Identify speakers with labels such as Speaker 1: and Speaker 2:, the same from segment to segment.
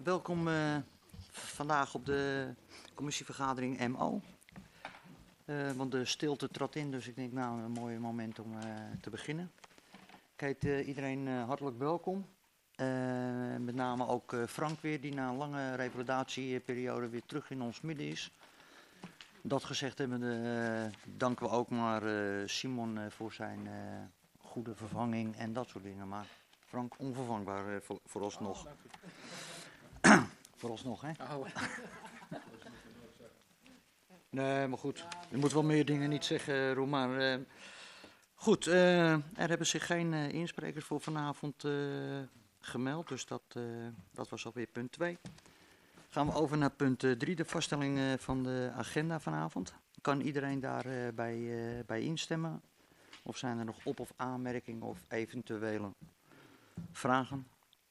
Speaker 1: Welkom vandaag op de commissievergadering MO. Want de stilte trad in, dus ik denk nou een mooi moment om te beginnen. Ik heet iedereen hartelijk welkom. Met name ook Frank weer, die na een lange revalidatieperiode weer terug in ons midden is. Dat gezegd hebben, danken we ook maar Simon voor zijn goede vervanging en dat soort dingen. Maar Frank, onvervangbaar vooralsnog. Vooralsnog, hè? Nee, maar goed. Je moet wel meer dingen niet zeggen, Roem. Maar goed, er hebben zich geen insprekers voor vanavond gemeld. Dus dat was alweer punt 2. Gaan we over naar punt 3, de vaststelling van de agenda vanavond. Kan iedereen daarbij instemmen? Of zijn er nog op- of aanmerkingen of eventuele vragen?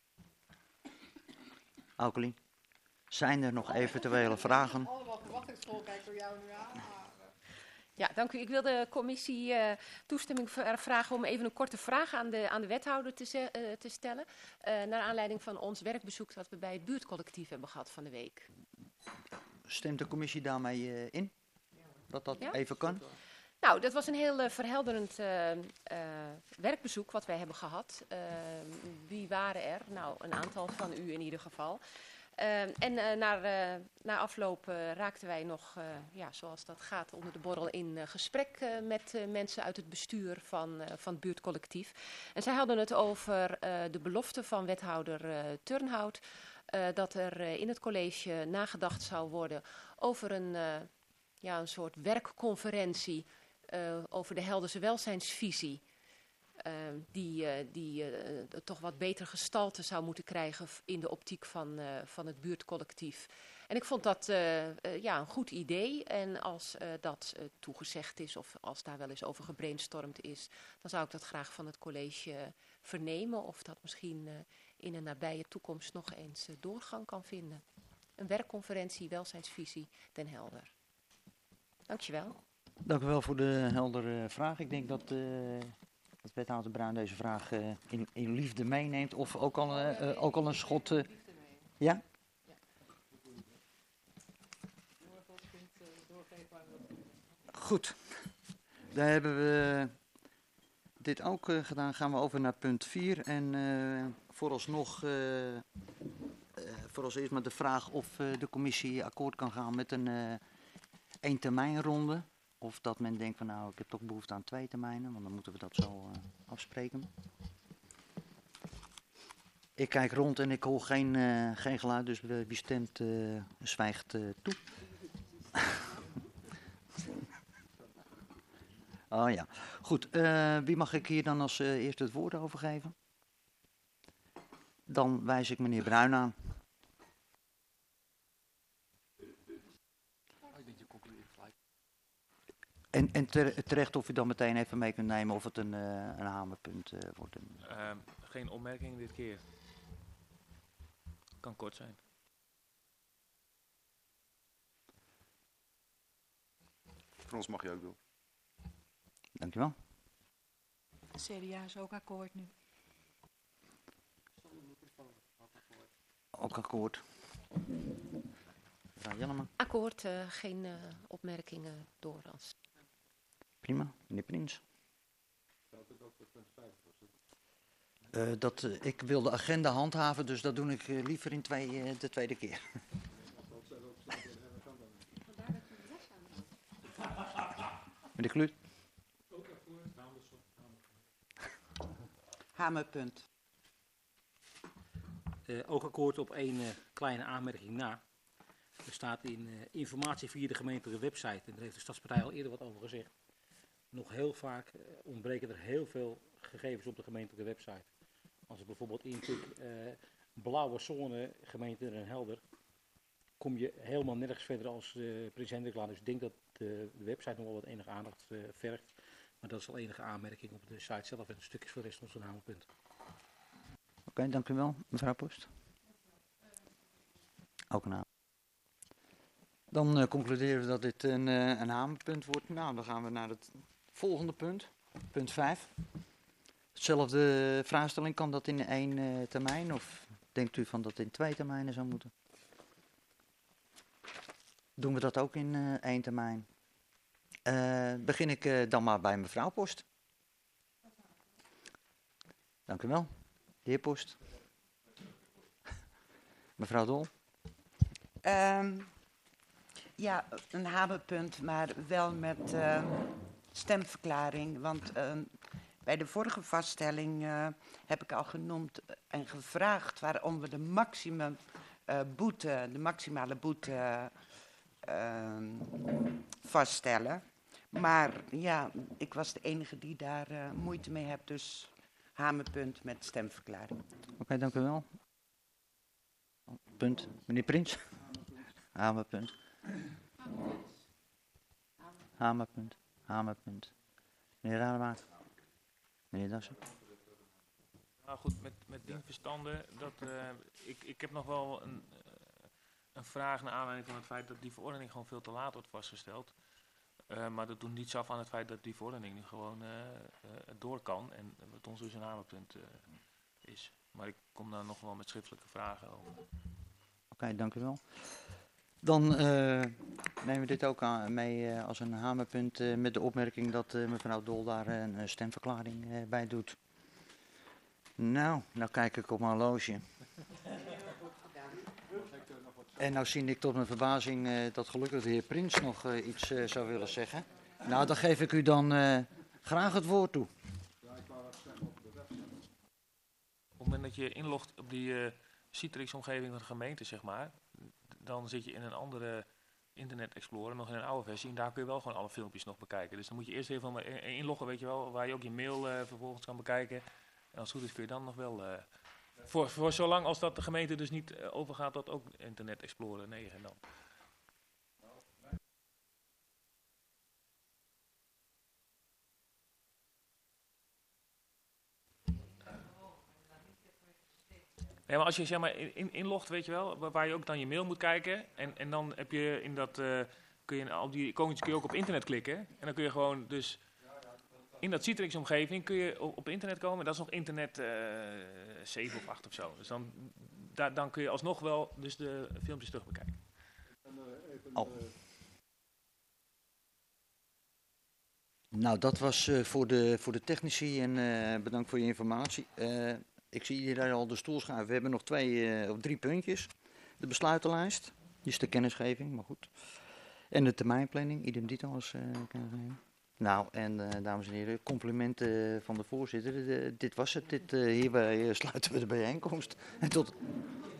Speaker 1: Aukelien? Zijn er nog eventuele vragen?
Speaker 2: Allemaal verwachtingsvol, kijk door jou nu aan.
Speaker 3: Ja, dank u. Ik wil de commissie toestemming vragen om even een korte vraag aan de wethouder te stellen. Naar aanleiding van ons werkbezoek dat we bij het buurtcollectief hebben gehad van de week.
Speaker 1: Stemt de commissie daarmee in? Dat even kan?
Speaker 3: Nou, dat was een heel verhelderend werkbezoek wat wij hebben gehad. Wie waren er? Nou, een aantal van u in ieder geval. Na afloop raakten wij nog, zoals dat gaat, onder de borrel in gesprek met mensen uit het bestuur van het buurtcollectief. En zij hadden het over de belofte van wethouder Turnhout, dat er in het college nagedacht zou worden over een soort werkconferentie over de Helderse welzijnsvisie. Die toch wat beter gestalte zou moeten krijgen in de optiek van het buurtcollectief. En ik vond dat een goed idee. En als dat toegezegd is of als daar wel eens over gebrainstormd is, dan zou ik dat graag van het college vernemen of dat misschien in een nabije toekomst nog eens doorgang kan vinden. Een werkconferentie welzijnsvisie Den Helder. Dankjewel.
Speaker 1: Dank u wel voor de heldere vraag. Ik denk dat wethouder Bruin deze vraag in liefde meeneemt. Of ook al een schot... Ja? Goed. Daar hebben we dit ook gedaan. Gaan we over naar punt 4. En vooralsnog... Vooralseerst met de vraag of de commissie akkoord kan gaan met een 1 termijnronde. Of dat men denkt van nou, ik heb toch behoefte aan 2 termijnen, want dan moeten we dat zo afspreken. Ik kijk rond en ik hoor geen geluid, dus wie stemt zwijgt toe. Oh ja, goed. Wie mag ik hier dan als eerste het woord over geven? Dan wijs ik meneer Bruin aan. En terecht of u dan meteen even mee kunt nemen of het een hamerpunt wordt.
Speaker 4: Geen opmerking dit keer. Kan kort zijn.
Speaker 5: Voor ons mag je ook doen.
Speaker 1: Dankjewel.
Speaker 2: CDA is ook akkoord nu.
Speaker 1: Ook akkoord. Mevrouw Jellema.
Speaker 3: Akkoord, geen opmerkingen door als...
Speaker 1: Prima, meneer Prins. Ik wil de agenda handhaven, dus dat doe ik liever in de tweede keer. Meneer Kluut.
Speaker 6: Hamerpunt.
Speaker 7: Ook akkoord op één kleine aanmerking na. Er staat in informatie via de gemeentelijke website, en daar heeft de Stadspartij al eerder wat over gezegd. Nog heel vaak ontbreken er heel veel gegevens op de gemeentelijke website. Als ik bijvoorbeeld intik blauwe zone gemeente Den Helder, kom je helemaal nergens verder als Prins Hendriklaan. Dus ik denk dat de website nog wel wat enige aandacht vergt. Maar dat is al enige aanmerking op de site zelf en een stukje voor de rest ons een hamerpunt.
Speaker 1: Oké, dank u wel, mevrouw Post. Ook een hamer. Dan concluderen we dat dit een hamerpunt wordt. Nou, dan gaan we naar het volgende punt. Punt 5. Hetzelfde vraagstelling, kan dat in 1 termijn of denkt u van dat het in 2 termijnen zou moeten? Doen we dat ook in 1 termijn? Begin ik dan maar bij mevrouw Post. Dank u wel. De heer Post. Mevrouw Dol.
Speaker 6: Ja, een hamerpunt, maar wel met stemverklaring. Want bij de vorige vaststelling heb ik al genoemd en gevraagd waarom we de maximale boete vaststellen. Maar ja, ik was de enige die daar moeite mee heeft, dus hamerpunt met stemverklaring.
Speaker 1: Oké, dank u wel. Punt. Meneer Prins. Hamerpunt. Hamerpunt. Hamerpunt. Meneer Rademaker. Meneer Dassen.
Speaker 4: Nou goed, met dienstverstanden, ik heb nog wel een vraag naar aanleiding van het feit dat die verordening gewoon veel te laat wordt vastgesteld. Maar dat doet niets af aan het feit dat die verordening nu gewoon door kan en wat ons dus een hamerpunt is. Maar ik kom daar nog wel met schriftelijke vragen over.
Speaker 1: Oké, dank u wel. Dan nemen we dit ook mee als een hamerpunt met de opmerking dat mevrouw Dol daar een stemverklaring bij doet. Nou kijk ik op mijn horloge. En nou zie ik tot mijn verbazing dat gelukkig de heer Prins nog iets zou willen zeggen. Nou, dan geef ik u dan graag het woord toe.
Speaker 4: Op het moment dat je inlogt op die Citrix-omgeving van de gemeente, zeg maar, dan zit je in een andere Internet Explorer, nog in een oude versie, en daar kun je wel gewoon alle filmpjes nog bekijken. Dus dan moet je eerst even inloggen, weet je wel, waar je ook je mail vervolgens kan bekijken. En als het goed is kun je dan nog wel, voor zolang als dat de gemeente dus niet overgaat tot ook Internet Explorer 9 dan. Nee, maar als je zeg maar inlogt, weet je wel, waar je ook dan je mail moet kijken. En dan heb je in dat, kun je op die icoontjes kun je ook op internet klikken. En dan kun je gewoon dus in dat Citrix-omgeving kun je op internet komen. Dat is nog internet 7 of 8 of zo. Dus dan kun je alsnog wel dus de filmpjes terug bekijken.
Speaker 1: Oh. Nou, dat was voor de technici en bedankt voor je informatie. Ik zie hier al de stoel schuiven. We hebben nog 2 of 3 puntjes. De besluitenlijst, die is de kennisgeving, maar goed. En de termijnplanning, idem dito als kennisgeving. Nou, en dames en heren, complimenten van de voorzitter. Dit was het. Hierbij sluiten we de bijeenkomst. En tot...